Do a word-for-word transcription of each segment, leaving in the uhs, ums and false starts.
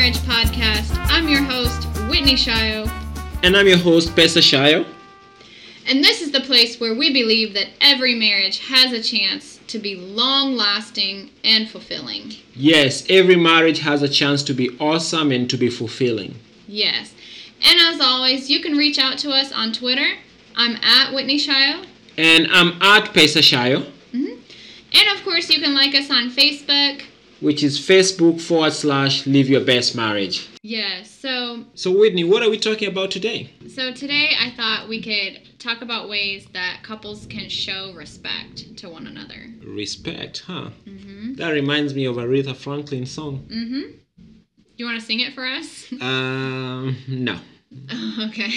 Marriage Podcast. I'm your host, Whitney Shio. And I'm your host, Pesa Shio. And this is the place where we believe that every marriage has a chance to be long-lasting and fulfilling. Yes, every marriage has a chance to be awesome and to be fulfilling. Yes. And as always, you can reach out to us on Twitter. I'm at Whitney Shio. And I'm at Pesa Shio. Mm-hmm. And of course, you can like us on Facebook. Which is Facebook forward slash Live Your Best Marriage. Yes, so... So Whitney, what are we talking about today? So today I thought we could talk about ways that couples can show respect to one another. Respect, huh? Mm-hmm. That reminds me of a Aretha Franklin song. Mm-hmm. You want to sing it for us? Um, no. Oh, okay.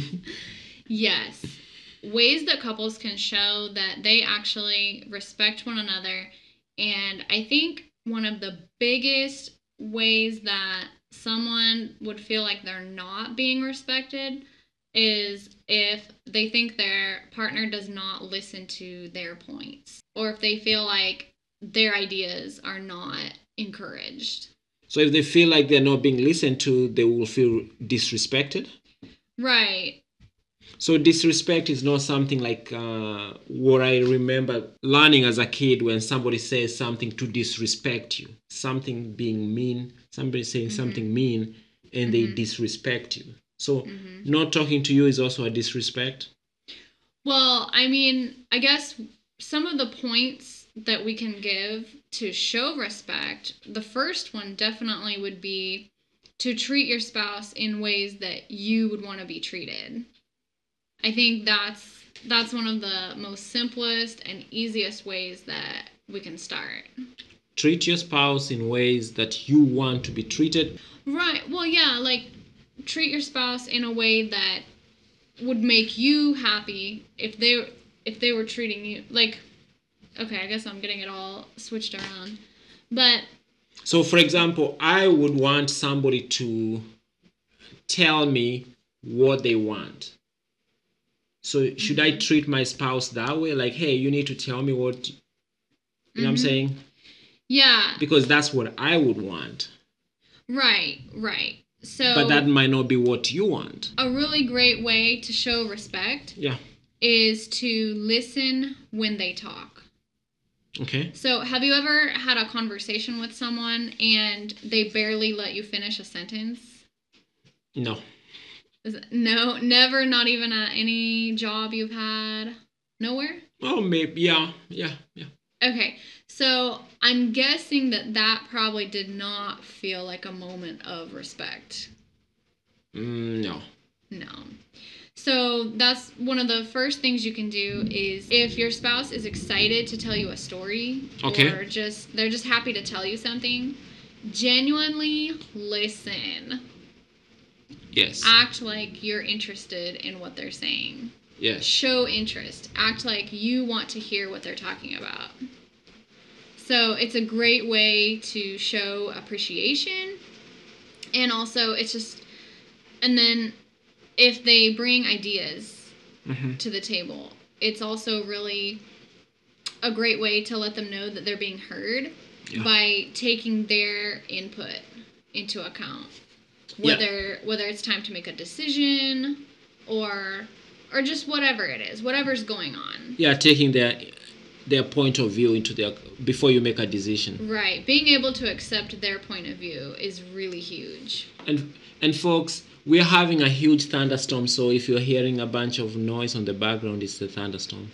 Yes. Ways that couples can show that they actually respect one another. And I think one of the biggest ways that someone would feel like they're not being respected is if they think their partner does not listen to their points, or if they feel like their ideas are not encouraged. So if they feel like they're not being listened to, they will feel disrespected? Right. So disrespect is not something like uh, what I remember learning as a kid when somebody says something to disrespect you. Something being mean, somebody saying mm-hmm. something mean, and mm-hmm. they disrespect you. So mm-hmm. not talking to you is also a disrespect? Well, I mean, I guess some of the points that we can give to show respect, the first one definitely would be to treat your spouse in ways that you would want to be treated. I think that's that's one of the most simplest and easiest ways that we can start. Treat your spouse in ways that you want to be treated. Right. Well, yeah, like treat your spouse in a way that would make you happy if they if they were treating you like, okay, I guess I'm getting it all switched around. But so for example, I would want somebody to tell me what they want. So should mm-hmm. I treat my spouse that way? Like, hey, you need to tell me what, you know mm-hmm. what I'm saying? Yeah. Because that's what I would want. Right, right. So, but that might not be what you want. A really great way to show respect yeah. is to listen when they talk. Okay. So have you ever had a conversation with someone and they barely let you finish a sentence? No. No, never, not even at any job you've had? Nowhere? Oh, maybe, yeah, yeah, yeah. Okay, so I'm guessing that that probably did not feel like a moment of respect. Mm, no. No. So that's one of the first things you can do is if your spouse is excited to tell you a story, okay. or just they're just happy to tell you something, genuinely listen. Yes. Act like you're interested in what they're saying. Yes. Show interest. Act like you want to hear what they're talking about. So it's a great way to show appreciation. And also it's just, and then if they bring ideas mm-hmm. to the table, it's also really a great way to let them know that they're being heard yeah. by taking their input into account. Whether yeah. whether it's time to make a decision or or just whatever it is, whatever's going on. Yeah, taking their their point of view into their before you make a decision. Right. Being able to accept their point of view is really huge. And and folks, we're having a huge thunderstorm, so if you're hearing a bunch of noise on the background, it's the thunderstorm.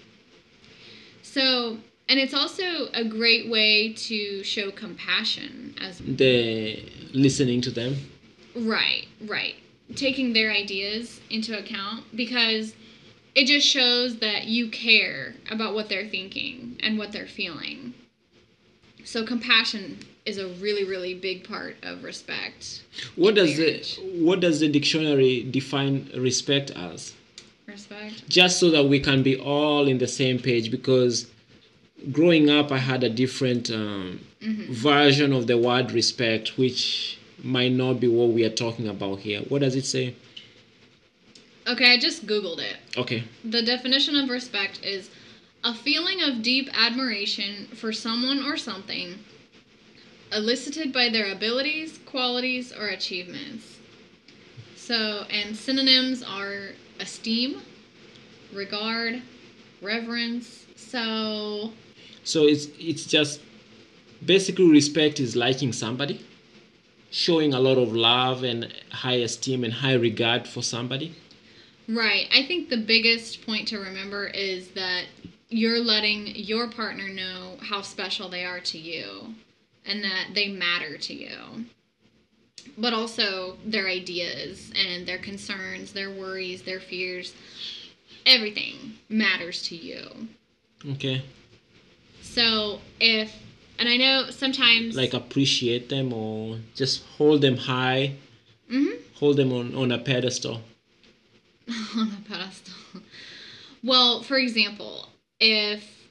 So, and it's also a great way to show compassion as the listening to them. Right, right. Taking their ideas into account because it just shows that you care about what they're thinking and what they're feeling. So compassion is a really, really big part of respect. What does the what does the dictionary define respect as? Respect? Just so that we can be all in the same page, because growing up I had a different um, mm-hmm. version of the word respect, which might not be what we are talking about here. What does it say? Okay, I just Googled it. Okay. The definition of respect is a feeling of deep admiration for someone or something, elicited by their abilities, qualities, or achievements. So, and synonyms are esteem, regard, reverence. So, So it's it's just basically respect is liking somebody, showing a lot of love and high esteem and high regard for somebody. right. I think the biggest point to remember is that you're letting your partner know how special they are to you and that they matter to you. But also their ideas and their concerns, their worries, their fears, everything matters to you. Okay. So if, and I know sometimes, Like appreciate them or just hold them high, Mhm. hold them on, on a pedestal. on a pedestal. Well, for example, if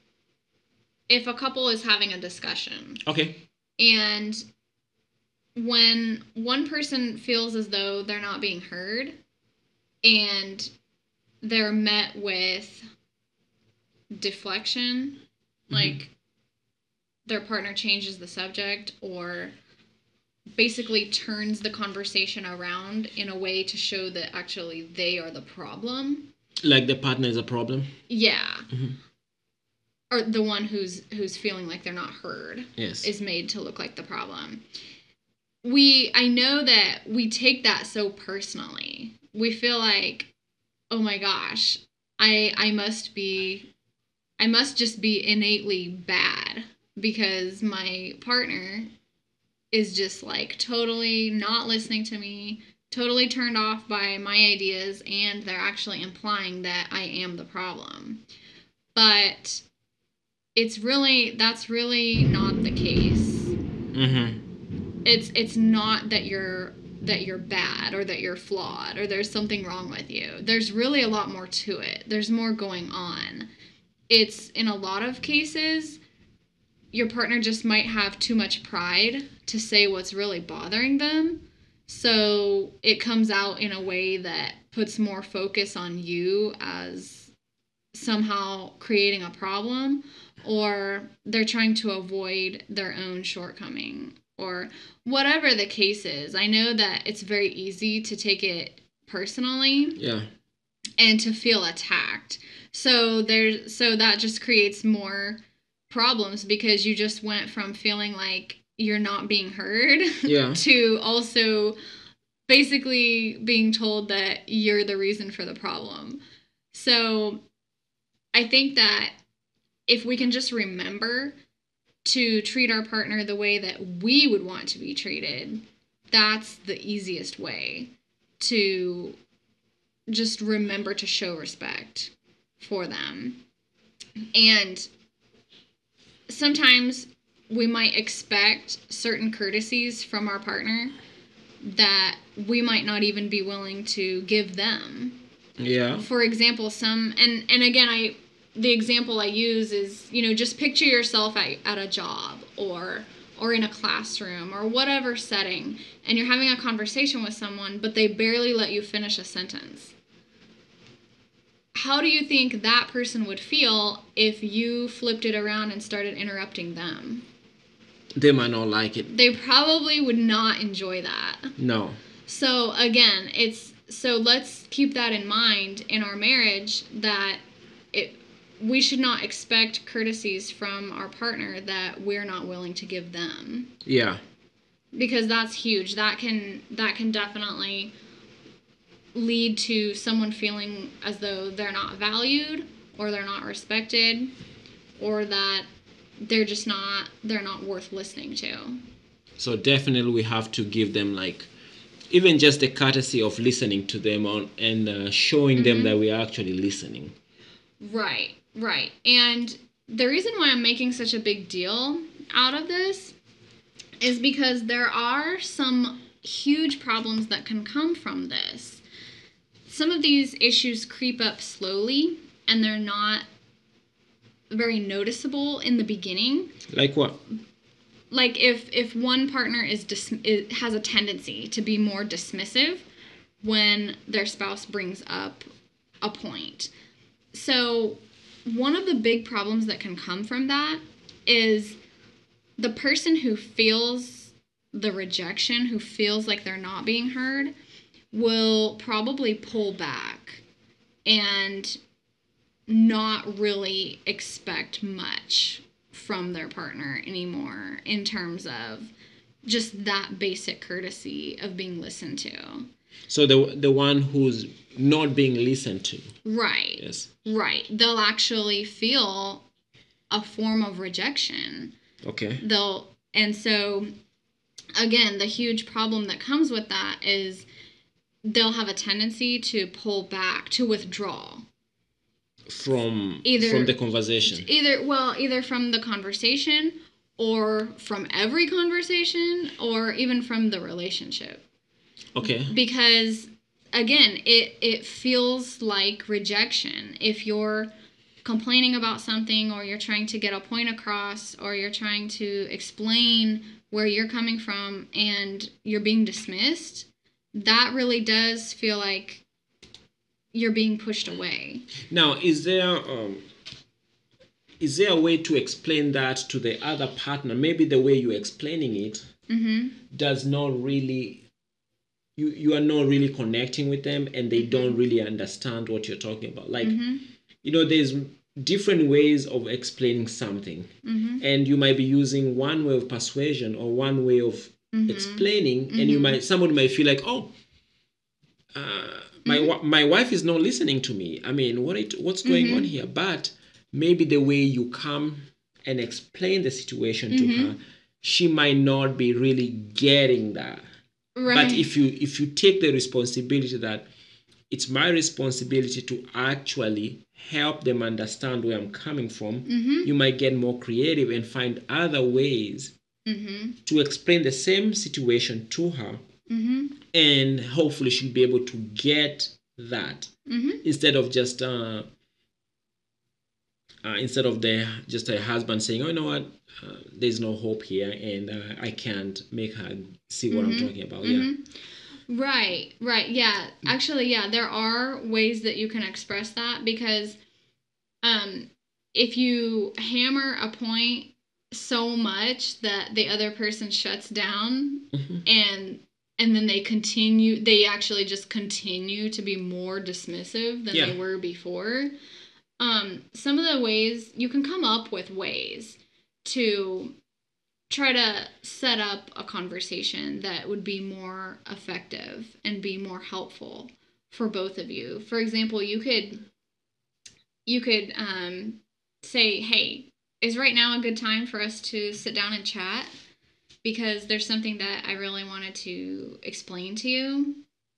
if a couple is having a discussion Okay. and when one person feels as though they're not being heard and they're met with deflection, like their partner changes the subject or basically turns the conversation around in a way to show that actually they are the problem. Like the partner is a problem. Yeah. Mhm. Or the one who's who's feeling like they're not heard Yes. is made to look like the problem. We I know that we take that so personally. We feel like, "Oh my gosh, I I must be I must just be innately bad because my partner is just like totally not listening to me, totally turned off by my ideas, and they're actually implying that I am the problem." But it's really, that's really not the case. Mm-hmm. It's it's not that you're that you're bad or that you're flawed or there's something wrong with you. There's really a lot more to it. There's more going on. It's in a lot of cases your partner just might have too much pride to say what's really bothering them. So it comes out in a way that puts more focus on you as somehow creating a problem, or they're trying to avoid their own shortcoming, or whatever the case is. I know that it's very easy to take it personally. Yeah. And to feel attacked. So there's so that just creates more problems because you just went from feeling like you're not being heard Yeah. to also basically being told that you're the reason for the problem. So I think that if we can just remember to treat our partner the way that we would want to be treated, that's the easiest way to just remember to show respect for them. And sometimes we might expect certain courtesies from our partner that we might not even be willing to give them. Yeah. For example, some, and, and again, I, the example I use is, you know, just picture yourself at, at a job or, or in a classroom or whatever setting, and you're having a conversation with someone, but they barely let you finish a sentence. How do you think that person would feel if you flipped it around and started interrupting them? They might not like it. They probably would not enjoy that. No. So again, it's so let's keep that in mind in our marriage, that it we should not expect courtesies from our partner that we're not willing to give them. Yeah. Because that's huge. That can that can definitely lead to someone feeling as though they're not valued or they're not respected or that they're just not they're not worth listening to. So definitely we have to give them like even just the courtesy of listening to them on and uh, showing them Mhm. that we are actually listening. Right, right. And the reason why I'm making such a big deal out of this is because there are some huge problems that can come from this. Some of these issues creep up slowly and they're not very noticeable in the beginning. Like what? Like if if one partner is, dis- is has a tendency to be more dismissive when their spouse brings up a point. So one of the big problems that can come from that is the person who feels the rejection, who feels like they're not being heard, will probably pull back and not really expect much from their partner anymore in terms of just that basic courtesy of being listened to. So the the one who's not being listened to. Right. Yes. Right. They'll actually feel a form of rejection. Okay. They'll and so again, the huge problem that comes with that is they'll have a tendency to pull back, to withdraw. From either from the conversation. Either well, either from the conversation or from every conversation or even from the relationship. Okay. Because again, it it feels like rejection if you're complaining about something, or you're trying to get a point across, or you're trying to explain where you're coming from and you're being dismissed. That really does feel like you're being pushed away. Now, is there um, is there a way to explain that to the other partner? Maybe the way you're explaining it Mm-hmm. does not really, you you are not really connecting with them, and they Mm-hmm. don't really understand what you're talking about. Like, Mm-hmm. you know, there's different ways of explaining something, Mm-hmm. and you might be using one way of persuasion or one way of Mm-hmm. explaining, and you Mm-hmm. might somebody might feel like, oh, uh, my Mm-hmm. my wife is not listening to me. I mean, what it what's going Mm-hmm. on here? But maybe the way you come and explain the situation to Mm-hmm. her, she might not be really getting that. Right. But if you if you take the responsibility that it's my responsibility to actually help them understand where I'm coming from, Mm-hmm. you might get more creative and find other ways Mm-hmm. to explain the same situation to her, Mm-hmm. and hopefully she'll be able to get that, Mm-hmm. instead of just uh, uh, instead of the just a husband saying, oh, you know what, uh, there's no hope here, and uh, I can't make her see what Mm-hmm. I'm talking about. Yeah. Mm-hmm. Right, right. Yeah. Actually, yeah, there are ways that you can express that, because um, if you hammer a point so much that the other person shuts down, Mhm. and and then they continue, they actually just continue to be more dismissive than Yeah. they were before. Um, some of the ways you can come up with ways to try to set up a conversation that would be more effective and be more helpful for both of you. For example, you could you could um, say, "Hey, is right now a good time for us to sit down and chat? Because there's something that I really wanted to explain to you."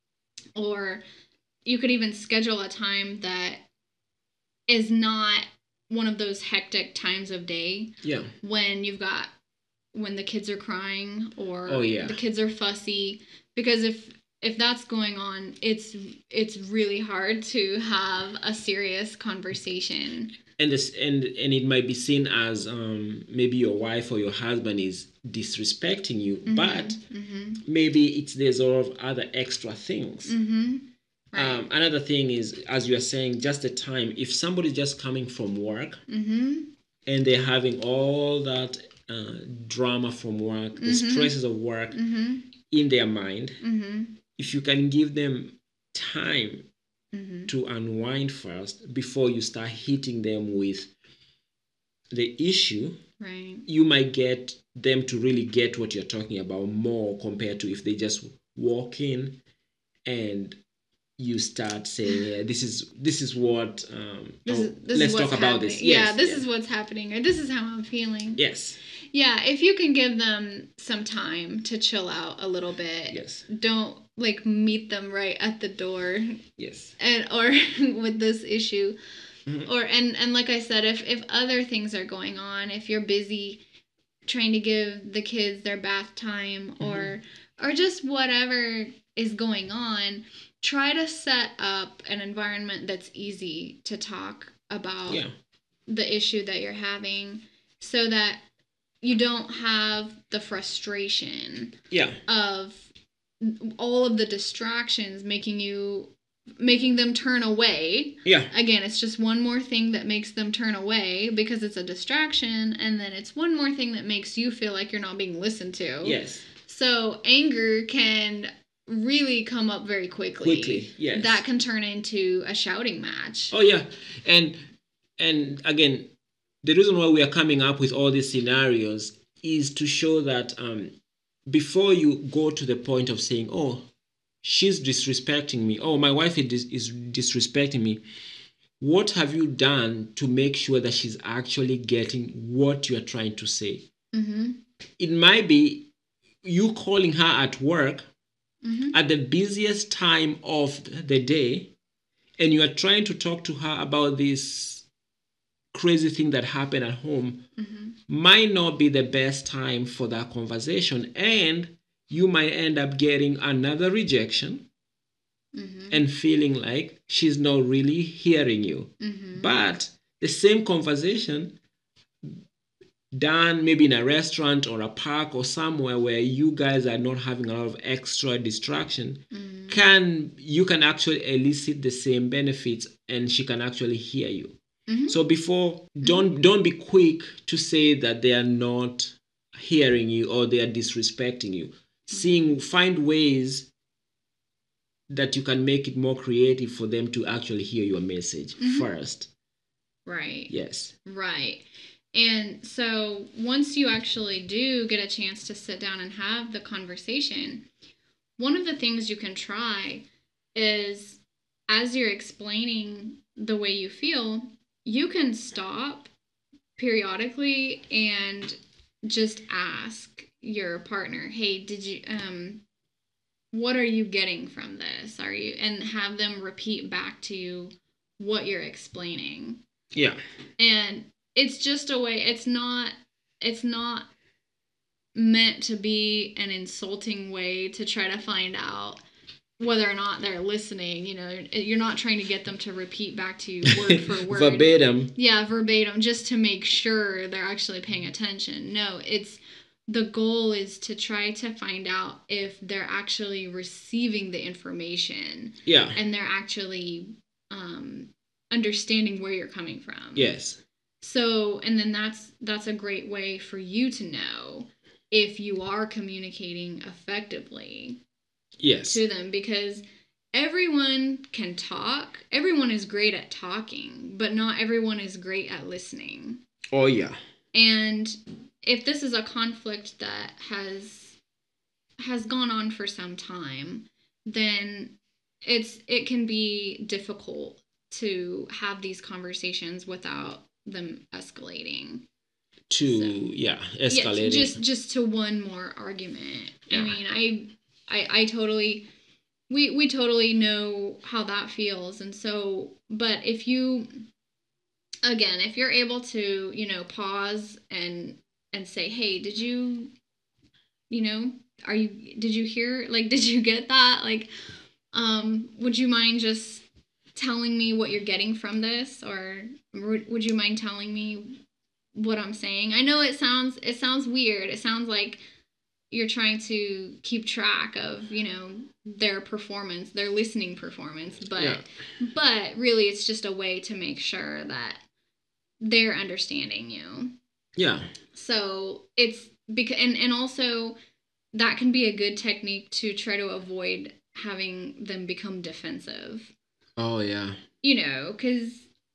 Or you could even schedule a time that is not one of those hectic times of day. Yeah. When you've got when the kids are crying, or Oh, yeah. the kids are fussy, because if if that's going on, it's it's really hard to have a serious conversation. And this and and it might be seen as um, maybe your wife or your husband is disrespecting you, Mm-hmm. but Mm-hmm. maybe it's there's a lot of other extra things. Mm-hmm. Right. Um, another thing is, as you are saying, just the time. If somebody's just coming from work Mm-hmm. and they're having all that uh, drama from work, the Mm-hmm. stresses of work Mm-hmm. in their mind, Mm-hmm. if you can give them time Mm-hmm. to unwind first before you start hitting them with the issue, Right. you might get them to really get what you're talking about more, compared to if they just walk in and you start saying, yeah, this is this is what um This oh, is this let's is what's talk about happening. this. Yeah, Yes, this yes. is what's happening, or this is how I'm feeling. Yes. Yeah, if you can give them some time to chill out a little bit. Yes. Don't like meet them right at the door, Yes. and or with this issue. Mhm. Or and and like I said, if if other things are going on, if you're busy trying to give the kids their bath time, or or just whatever is going on, try to set up an environment that's easy to talk about Yeah. the issue that you're having, so that you don't have the frustration Yeah. of all of the distractions making you making them turn away. Yeah. Again, it's just one more thing that makes them turn away because it's a distraction, and then it's one more thing that makes you feel like you're not being listened to. Yes. So anger can really come up very quickly. Quickly, yes. That can turn into a shouting match. Oh yeah. And and again, the reason why we are coming up with all these scenarios is to show that um, before you go to the point of saying, oh, she's disrespecting me, oh, my wife is, dis- is disrespecting me, what have you done to make sure that she's actually getting what you are trying to say? Mm-hmm. It might be you calling her at work mm-hmm. at the busiest time of the day, and you are trying to talk to her about this crazy thing that happened at home, mm-hmm. might not be the best time for that conversation, and you might end up getting another rejection mm-hmm. and feeling like she's not really hearing you. Mm-hmm. But the same conversation done maybe in a restaurant or a park or somewhere where you guys are not having a lot of extra distraction, mm-hmm. can you can actually elicit the same benefits, and she can actually hear you. Mm-hmm. So before, don't mm-hmm. don't be quick to say that they are not hearing you or they are disrespecting you. Mm-hmm. Seeing find ways that you can make it more creative for them to actually hear your message mm-hmm. first. Right. Yes. Right. And so once you actually do get a chance to sit down and have the conversation, one of the things you can try is, as you're explaining the way you feel, you can stop periodically and just ask your partner, hey, did you, um, what are you getting from this? Are you, and have them repeat back to you what you're explaining. Yeah. And it's just a way, it's not, it's not meant to be an insulting way to try to find out whether or not they're listening. You know, you're not trying to get them to repeat back to you word for word. Verbatim. Yeah, verbatim, just to make sure they're actually paying attention. No, it's, the goal is to try to find out if they're actually receiving the information. Yeah. And they're actually um, understanding where you're coming from. Yes. So, and then that's that's a great way for you to know if you are communicating effectively. Yes. To them, because everyone can talk. Everyone is great at talking, but not everyone is great at listening. Oh, yeah. And if this is a conflict that has has gone on for some time, then it's it can be difficult to have these conversations without them escalating. To so, yeah, escalating. Yeah, just just to one more argument. Yeah. I mean, I I I totally we we totally know how that feels. And so, but if you again, if you're able to, you know, pause and and say, "Hey, did you you know, are you did you hear like did you get that? Like um would you mind just telling me what you're getting from this, or would you mind telling me what I'm saying? I know it sounds it sounds weird. It sounds like you're trying to keep track of, you know, their performance, their listening performance, but yeah. but really it's just a way to make sure that they're understanding you. Yeah. So it's because and, and also that can be a good technique to try to avoid having them become defensive. Oh yeah. You know, because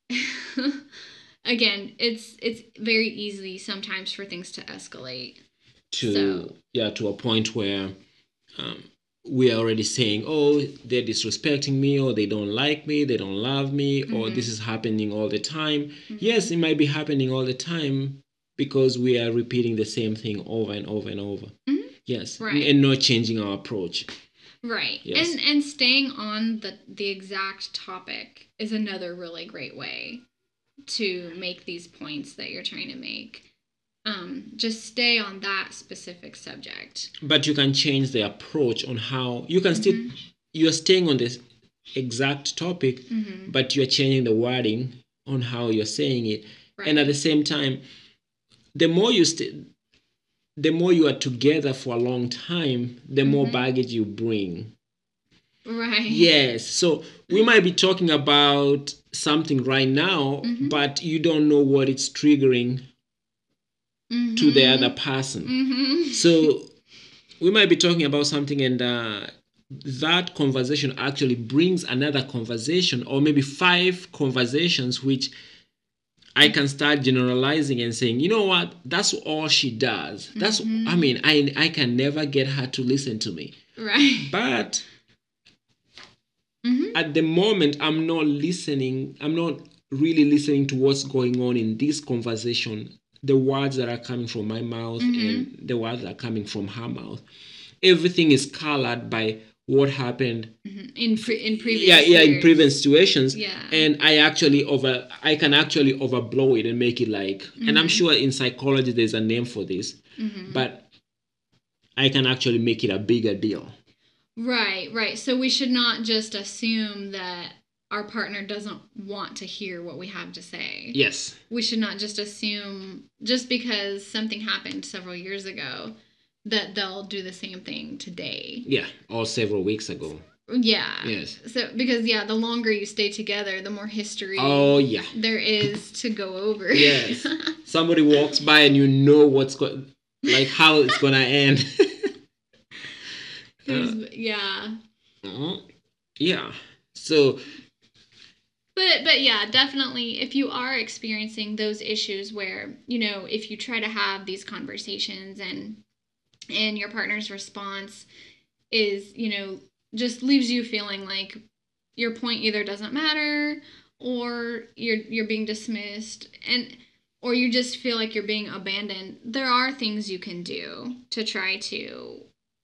again, it's it's very easy sometimes for things to escalate. To so. yeah, to a point where um, we are already saying, oh, they're disrespecting me, or they don't like me, they don't love me, mm-hmm. or this is happening all the time. Mm-hmm. Yes, it might be happening all the time because we are repeating the same thing over and over and over. Mm-hmm. Yes, right. and not changing our approach. Right. Yes. And and staying on the the exact topic is another really great way to make these points that you're trying to make. Um, just stay on that specific subject. But you can change the approach on how you can mm-hmm. still you're staying on this exact topic, mm-hmm. but you're changing the wording on how you're saying it. Right. And at the same time, the more you stay the more you are together for a long time, the mm-hmm. more baggage you bring. Right. Yes. So we might be talking about something right now, Mhm. but you don't know what it's triggering Mhm. to the other person. Mhm. So we might be talking about something, and uh, that conversation actually brings another conversation, or maybe five conversations, which I can start generalizing and saying, you know what, that's all she does. That's, Mhm. I mean, I, I can never get her to listen to me. Right. But Mhm. at the moment, I'm not listening. I'm not really listening to what's going on in this conversation, the words that are coming from my mouth Mhm. and the words that are coming from her mouth. Everything is colored by what happened Mhm. In pre- in previous yeah yeah in years. previous situations. Yeah. And i actually over I can actually overblow it and make it like, and I'm Mhm. sure in psychology there's a name for this, Mhm. but I can actually make it a bigger deal. Right, right. So we should not just assume that our partner doesn't want to hear what we have to say. Yes. We should not just assume just because something happened several years ago that they'll do the same thing today. Yeah, or several weeks ago. Yeah. Yes. So because yeah, the longer you stay together, the more history Oh yeah. there is to go over. Yes. Somebody walks by and you know what's going, like how it's gonna end. There's uh, yeah. uh, yeah. So But but yeah, definitely if you are experiencing those issues where, you know, if you try to have these conversations and and your partner's response is, you know, just leaves you feeling like your point either doesn't matter or you're you're being dismissed and or you just feel like you're being abandoned, there are things you can do to try to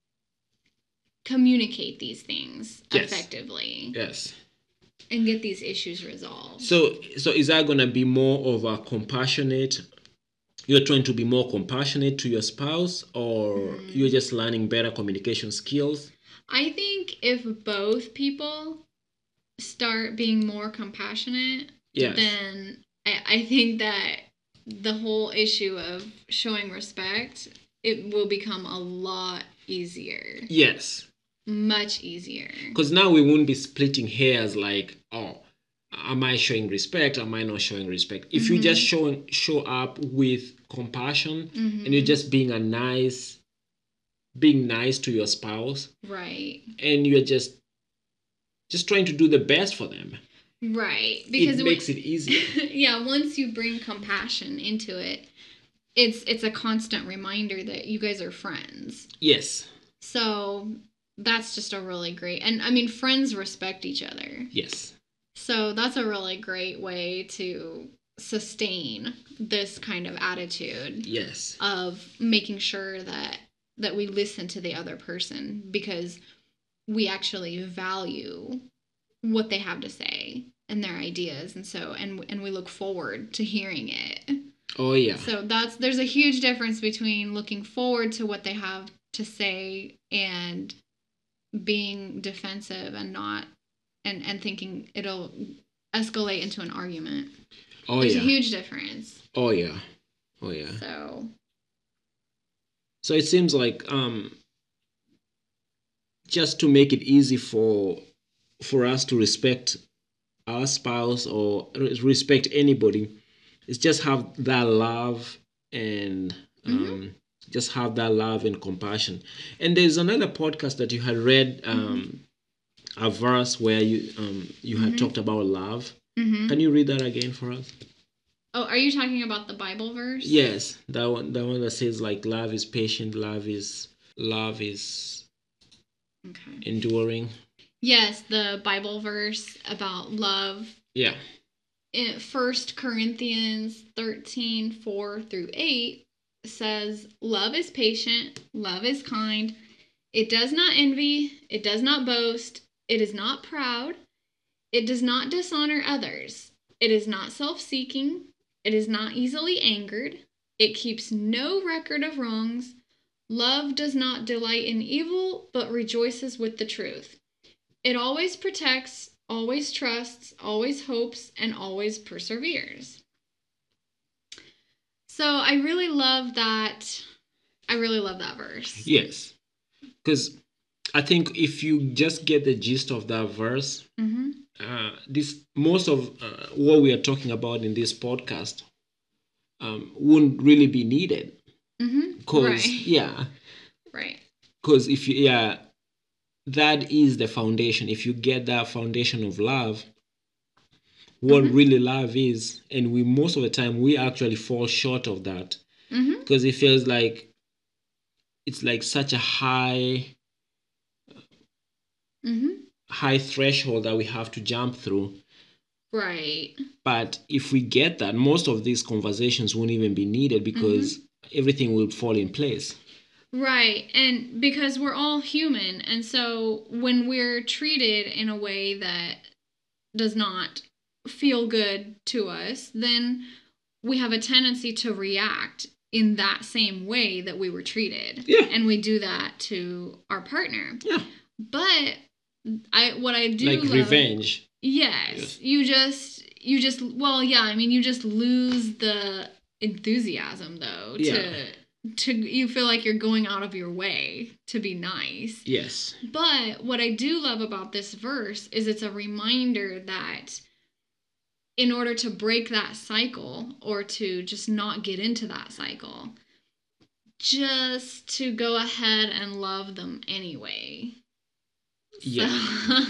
communicate these things yes. effectively. Yes. And get these issues resolved. So so is that gonna be more of a compassionate, you're trying to be more compassionate to your spouse, or mm. you're just learning better communication skills? I think if both people start being more compassionate, yes. then I, I think that the whole issue of showing respect, it will become a lot easier. Yes. Much easier. Because now we won't be splitting hairs like, oh, am I showing respect? Am I not showing respect? If mm-hmm. you just show, show up with compassion mm-hmm. and you're just being a nice, being nice to your spouse. Right. And you're just, just trying to do the best for them. Right. Because it makes it easier. Yeah, once you bring compassion into it, it's it's a constant reminder that you guys are friends. Yes. So that's just a really great, and I mean, friends respect each other. Yes. So that's a really great way to sustain this kind of attitude. Yes. Of making sure that that we listen to the other person because we actually value what they have to say and their ideas, and so and and we look forward to hearing it. Oh yeah. So that's there's a huge difference between looking forward to what they have to say and being defensive and not and and thinking it'll escalate into an argument. Oh there's yeah. a huge difference. Oh yeah. Oh yeah. So So it seems like um just to make it easy for for us to respect our spouse or respect anybody, is just have that love and um, mm-hmm. just have that love and compassion. And there's another podcast that you had read um, mm-hmm. a verse where you um, you had mm-hmm. talked about love. Mm-hmm. Can you read that again for us? Oh, are you talking about the Bible verse? Yes, that one. That one that says like love is patient, love is love is okay. enduring. Yes, the Bible verse about love. Yeah. In First Corinthians thirteen, four through eight says, love is patient, love is kind, it does not envy, it does not boast, it is not proud, it does not dishonor others, it is not self-seeking, it is not easily angered, it keeps no record of wrongs, love does not delight in evil, but rejoices with the truth. It always protects, always trusts, always hopes, and always perseveres. So I really love that. I really love that verse. Yes. Because I think if you just get the gist of that verse, Mm-hmm. uh, this most of uh, what we are talking about in this podcast um, wouldn't really be needed. Mm-hmm. Because Right. yeah, Right. because if you yeah, that is the foundation. If you get that foundation of love, what Mhm. really love is, and we most of the time we actually fall short of that Mm-hmm. because it feels like it's like such a high Mm-hmm. high threshold that we have to jump through. Right. But if we get that, most of these conversations won't even be needed because everything will fall in place. Right. And because we're all human, and so when we're treated in a way that does not feel good to us, then we have a tendency to react in that same way that we were treated. Yeah. And we do that to our partner. Yeah. But I what I do Like love, revenge. Yes, Yes. You just you just well, yeah, I mean you just lose the enthusiasm though to Yeah. to you feel like you're going out of your way to be nice. Yes. But what I do love about this verse is it's a reminder that in order to break that cycle or to just not get into that cycle, just to go ahead and love them anyway. Yeah. So,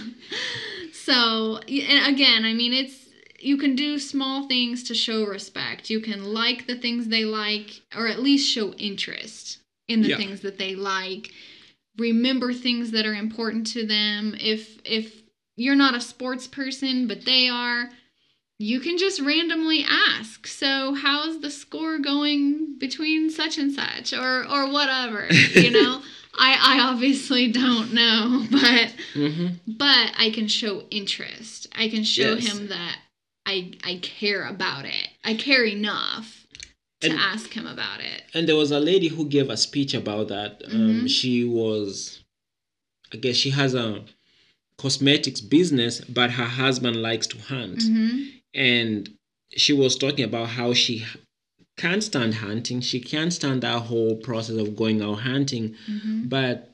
so and again, I mean, it's you can do small things to show respect. You can like the things they like, or at least show interest in the Yeah. things that they like. Remember things that are important to them. If if you're not a sports person, but they are, you can just randomly ask. So, how's the score going between such and such, or or whatever, you know? I, I obviously don't know, but Mm-hmm. but I can show interest. I can show Yes. him that I I care about it. I care enough to And- ask him about it. And there was a lady who gave a speech about that. Um, Mhm. She was, I guess she has a cosmetics business, but her husband likes to hunt. Mm-hmm. And she was talking about how she can't stand hunting. She can't stand that whole process of going out hunting. Mm-hmm. But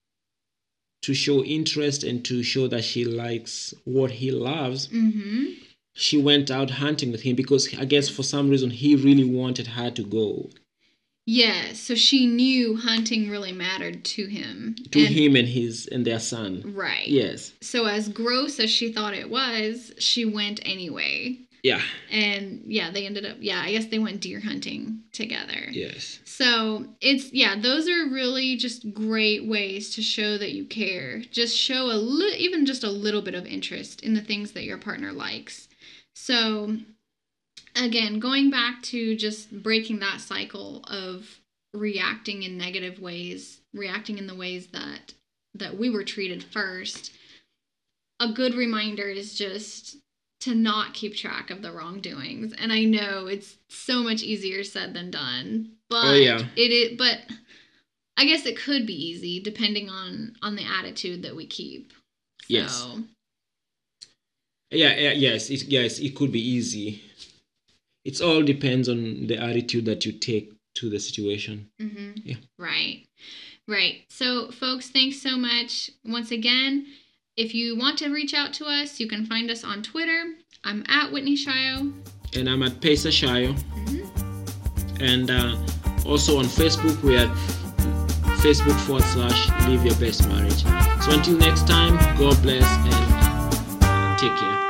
to show interest and to show that she likes what he loves, Mm-hmm. she went out hunting with him because I guess for some reason he really wanted her to go. Yes, so she knew hunting really mattered to him. To And- him and his and their son. Right. Yes. So as gross as she thought it was, she went anyway. Yeah. And yeah, they ended up, yeah, I guess they went deer hunting together. Yes. So it's, yeah, those are really just great ways to show that you care. Just show a li- even just a little bit of interest in the things that your partner likes. So again, going back to just breaking that cycle of reacting in negative ways, reacting in the ways that that we were treated first, a good reminder is just to not keep track of the wrongdoings. And I know it's so much easier said than done, but Oh, yeah. it is, but I guess it could be easy depending on on the attitude that we keep. So, Yes. Yeah, yeah, yes, it, yes, it could be easy. It all depends on the attitude that you take to the situation. Mm-hmm. Yeah. Right. Right. So, folks, thanks so much. Once again, if you want to reach out to us, you can find us on Twitter. I'm at Whitney Shio. And I'm at Pesa Shayo. Mm-hmm. And uh, also on Facebook, we are Facebook forward slash Live Your Best Marriage. So until next time, God bless and uh, take care.